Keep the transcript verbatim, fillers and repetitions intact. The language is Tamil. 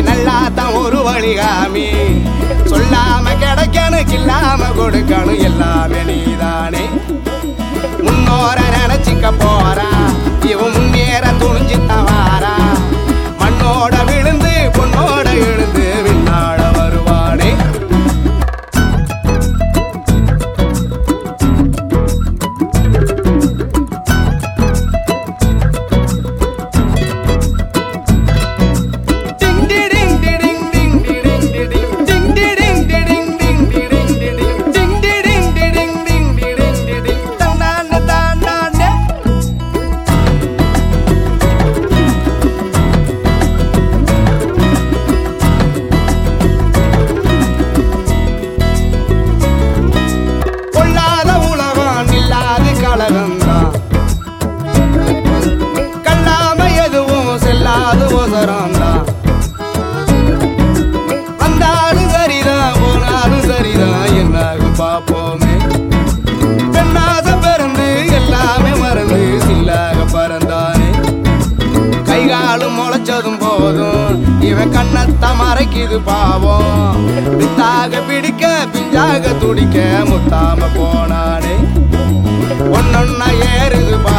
நல்லாதான் ஒரு வழிகாமி சொல்லாம கிடைக்கணும் இல்லாம கொடுக்கணும் எல்லாமே நீதானே முன்னோர நினைச்சிக்க போறா இவன் முன்னேற துணிஞ்சு தவாரா மண்ணோட விழுந்து பொண்ணோட எழுந்து விண்ணாட வருவானே வந்தாலும் சரிதான் போனாலும் சரிதான் என்னாகும் பாப்போமே பெண்ணாச பிறந்து எல்லாமே மறந்து சில்லாக பறந்தானே கைகாலும் முளைச்சதும் போதும் இவன் கண்ணத்தை மறைக்குது பாவம் வித்தாக பிடிக்க பிஞ்சாக துடிக்க முத்தாம போனானே ஒன்னொன்னா ஏறுது